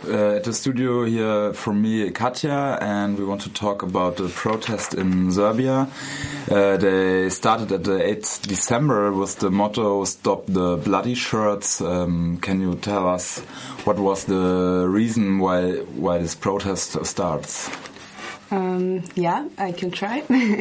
at the studio here from me, Katja, and we want to talk about the protest in Serbia. They started at the 8th December with the motto "Stop the Bloody Shirts." Can you tell us what was the reason why this protest starts? Yeah, I can try.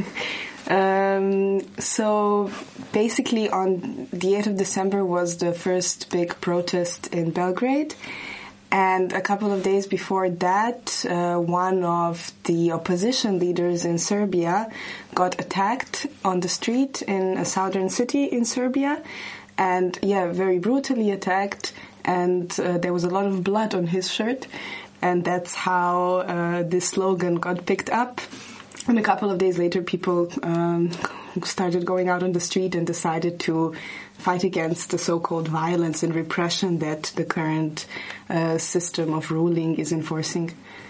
So basically on the 8th of December was the first big protest in Belgrade. And a couple of days before that, one of the opposition leaders in Serbia got attacked on the street in a southern city in Serbia. And very brutally attacked. And there was a lot of blood on his shirt. And that's how this slogan got picked up. And a couple of days later, people started going out on the street and decided to fight against the so-called violence and repression that the current system of ruling is enforcing.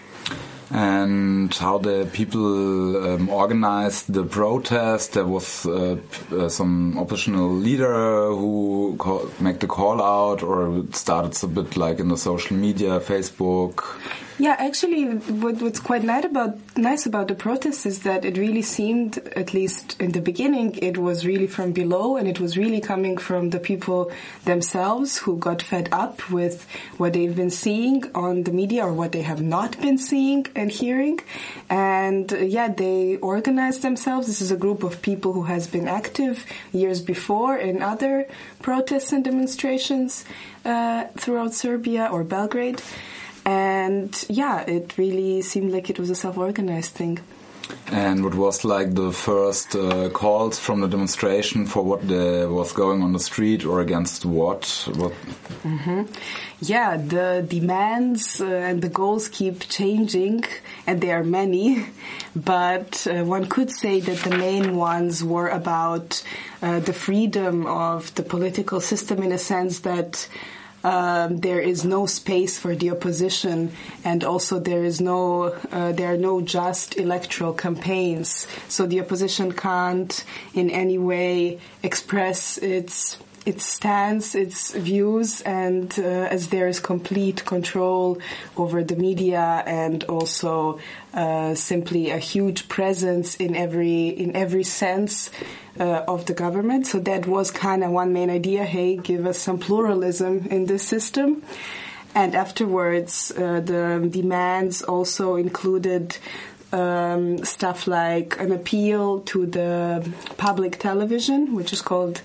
And how the people organized the protest? There was some oppositional leader who made the call out, or it started a bit like in the social media, Facebook. Yeah, actually, what's quite nice about the protest is that it really seemed, at least in the beginning, it was really from below, and it was really coming from the people themselves who got fed up with what they've been seeing on the media or what they have not been seeing and hearing. And they organized themselves. This is a group of people who has been active years before in other protests and demonstrations throughout Serbia or Belgrade. And it really seemed like it was a self-organized thing. And what was like the first calls from the demonstration for what was going on the street or against what? Mm-hmm. Yeah, the demands and the goals keep changing, and there are many. But one could say that the main ones were about the freedom of the political system, in a sense that there is no space for the opposition, and also there are no just electoral campaigns. So the opposition can't in any way express its stance, its views, and as there is complete control over the media and also simply a huge presence in every sense of the government. So that was kind of one main idea. Hey, give us some pluralism in this system. And afterwards, the demands also included stuff like an appeal to the public television, which is called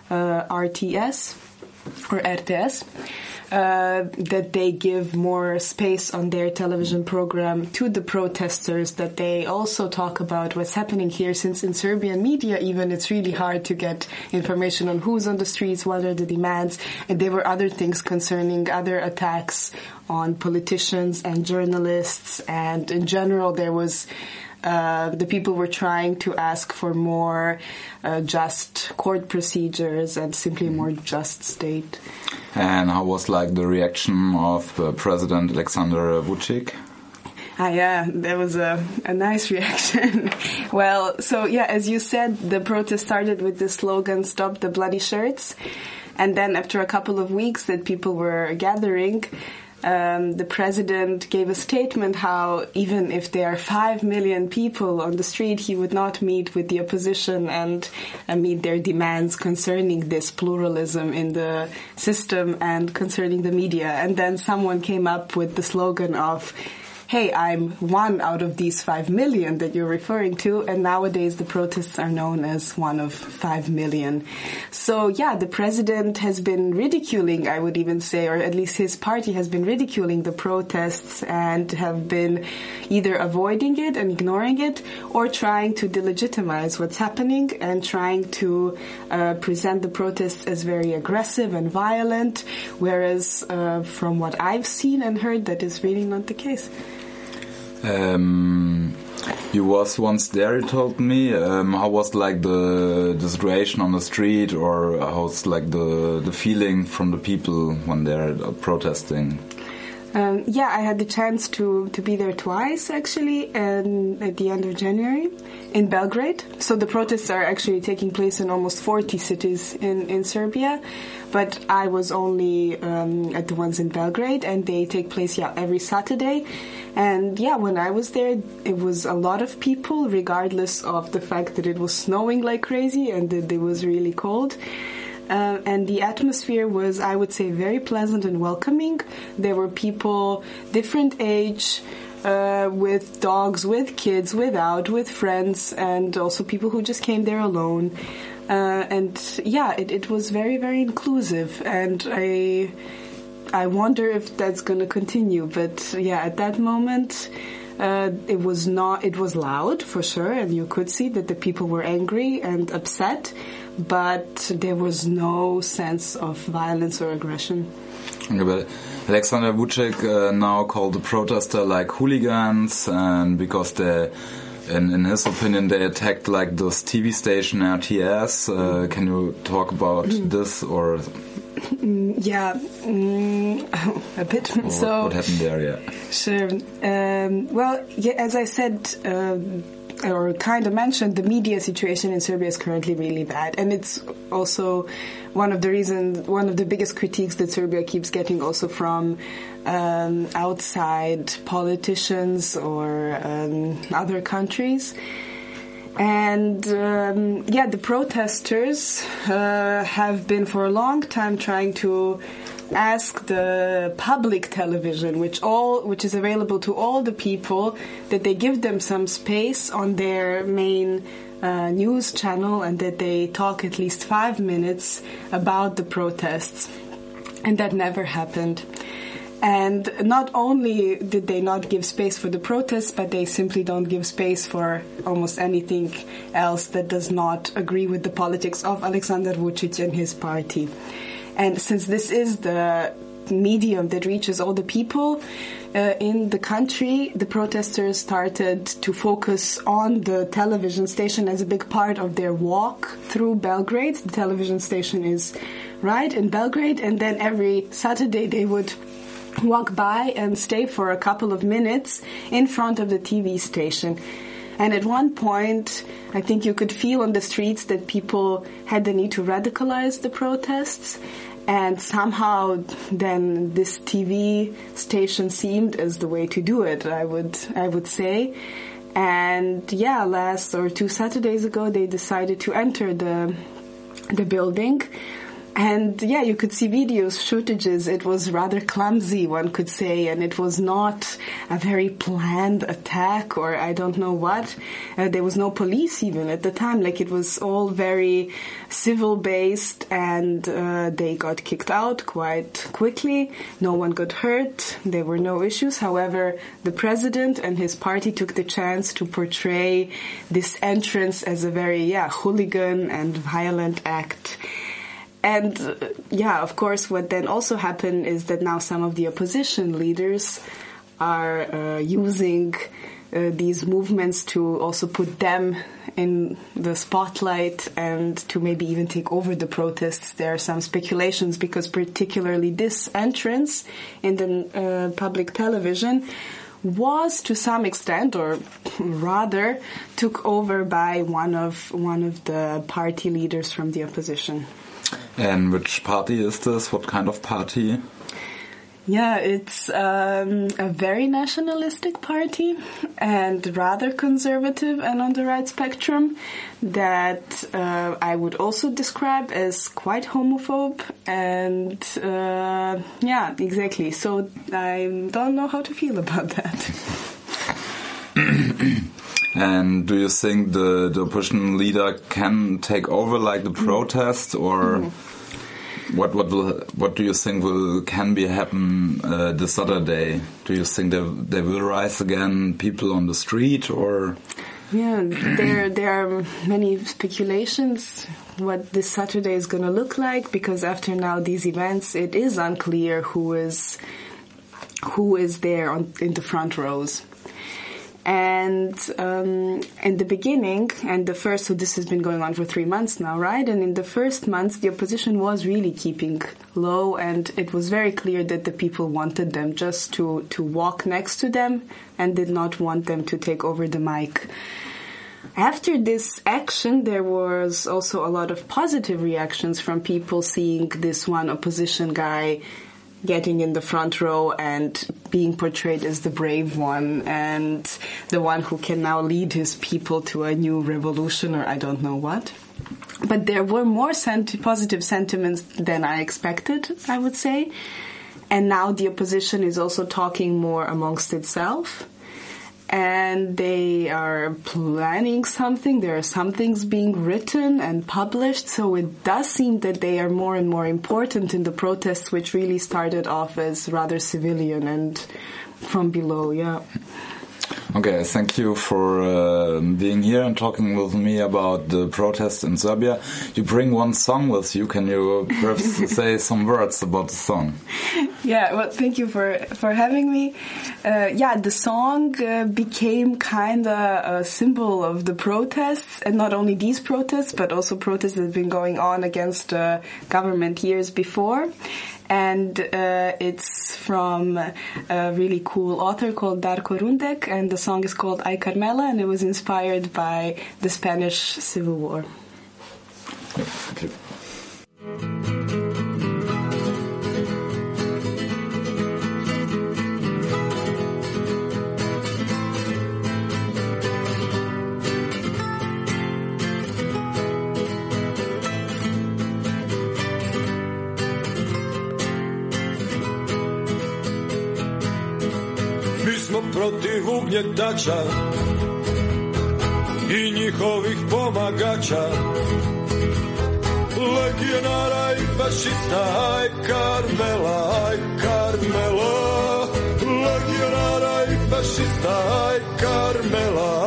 RTS or RTS, that they give more space on their television program to the protesters, that they also talk about what's happening here, since in Serbian media even it's really hard to get information on who's on the streets, what are the demands, and there were other things concerning other attacks on politicians and journalists, and in general there was the people were trying to ask for more just court procedures and simply more just state. And how was like the reaction of President Aleksandar Vučić? That was a nice reaction. Well, so as you said, the protest started with the slogan, "Stop the Bloody Shirts." And then after a couple of weeks that people were gathering, the president gave a statement how even if there are 5 million people on the street, he would not meet with the opposition and meet their demands concerning this pluralism in the system and concerning the media. And then someone came up with the slogan of, hey, I'm one out of these 5 million that you're referring to, and nowadays the protests are known as one of 5 million. So the president has been ridiculing, I would even say, or at least his party has been ridiculing the protests and have been either avoiding it and ignoring it, or trying to delegitimize what's happening and trying to present the protests as very aggressive and violent, whereas from what I've seen and heard, that is really not the case. You was once there, you told me. How was like the situation on the street, or how's like the feeling from the people when they're protesting? Yeah, I had the chance to be there twice, actually, and at the end of January in Belgrade. So the protests are actually taking place in almost 40 cities in Serbia, but I was only at the ones in Belgrade, and they take place, every Saturday. And when I was there, it was a lot of people, regardless of the fact that it was snowing like crazy and that it was really cold. And the atmosphere was, I would say, very pleasant and welcoming. There were people different age, with dogs, with kids, without, with friends, and also people who just came there alone. It was very, very inclusive, and I wonder if that's going to continue. But at that moment, it was loud for sure, and you could see that the people were angry and upset, but there was no sense of violence or aggression. Okay, but Alexander Vučić now called the protester like hooligans, and because they, in his opinion, they attacked like this TV station RTS. Can you talk about this or? A bit. Or so what happened there? Yeah. Sure. As I said, or kind of mentioned, the media situation in Serbia is currently really bad, and it's also one of the biggest critiques that Serbia keeps getting, also from outside politicians or other countries. And the protesters have been for a long time trying to ask the public television, which is available to all the people, that they give them some space on their main news channel, and that they talk at least 5 minutes about the protests. And that never happened. And not only did they not give space for the protests, but they simply don't give space for almost anything else that does not agree with the politics of Aleksandar Vučić and his party. And since this is the medium that reaches all the people in the country, the protesters started to focus on the television station as a big part of their walk through Belgrade. The television station is right in Belgrade, and then every Saturday they would walk by and stay for a couple of minutes in front of the TV station. And at one point, I think you could feel on the streets that people had the need to radicalize the protests. And somehow then this TV station seemed as the way to do it, I would say. And 2 Saturdays ago, they decided to enter the building. And you could see videos, footages. It was rather clumsy, one could say, and it was not a very planned attack or I don't know what. There was no police even at the time. Like, it was all very civil-based, and they got kicked out quite quickly. No one got hurt. There were no issues. However, the president and his party took the chance to portray this entrance as a very, hooligan and violent act. And, of course, what then also happened is that now some of the opposition leaders are using these movements to also put them in the spotlight and to maybe even take over the protests. There are some speculations because particularly this entrance in the public television was to some extent, or rather, took over by one of the party leaders from the opposition. And which party is this? What kind of party? Yeah, it's a very nationalistic party and rather conservative and on the right spectrum that I would also describe as quite homophobe. And exactly. So I don't know how to feel about that. And do you think the opposition leader can take over like the protest, or what do you think can happen this Saturday? Do you think they will rise again, people on the street, or? Yeah, there are many speculations what this Saturday is going to look like, because after now these events, it is unclear who is there in the front rows. And in the beginning, so this has been going on for 3 months now, right? And in the first months, the opposition was really keeping low, and it was very clear that the people wanted them just to walk next to them and did not want them to take over the mic. After this action, there was also a lot of positive reactions from people seeing this one opposition guy getting in the front row and being portrayed as the brave one and the one who can now lead his people to a new revolution or I don't know what. But there were more positive sentiments than I expected, I would say. And now the opposition is also talking more amongst itself. And they are planning something. There are some things being written and published. So it does seem that they are more and more important in the protests, which really started off as rather civilian and from below, yeah. Okay, thank you for being here and talking with me about the protests in Serbia. You bring one song with you. Can you perhaps say some words about the song? Yeah, well, thank you for having me. The song became kind of a symbol of the protests, and not only these protests, but also protests that have been going on against government years before. And it's from a really cool author called Darko Rundek, and the song is called Ay Carmela, and it was inspired by the Spanish Civil War. Thank you. Protiv ugnjetača i njihovih pomagača, legionara i fašista, aj Carmela, aj Carmela, legionara i fašista, aj Carmela.